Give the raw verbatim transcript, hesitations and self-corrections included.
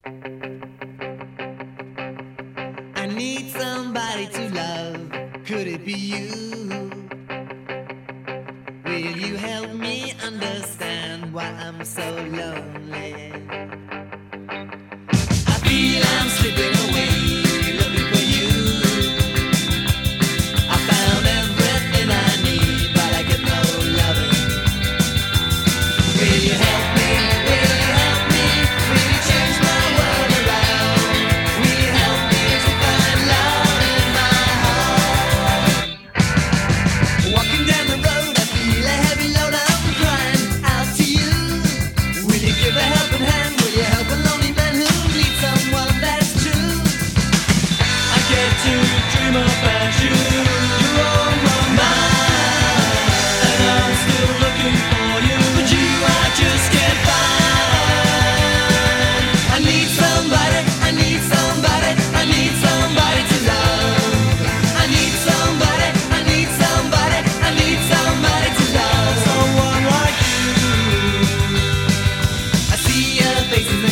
I need somebody to love. Could it be you? Will you help me understand why I'm so lonely? I feel I'm slipping away, looking for you. I found everything I need, but I get no loving. Will you help me? Will you help me? Will you change my world around? Will you help me to find love in my heart? Walking down the road, I feel a heavy load. I'm crying out to you. Will you give a helping hand? Will you help a lonely man who needs someone that's true? I get to dream about you. You're on my mind, and I'm still looking for you, but you I just can't find. I need somebody, I need somebody, I need somebody to love. I need somebody, I need somebody, I need somebody to love. Someone like you. I see your faces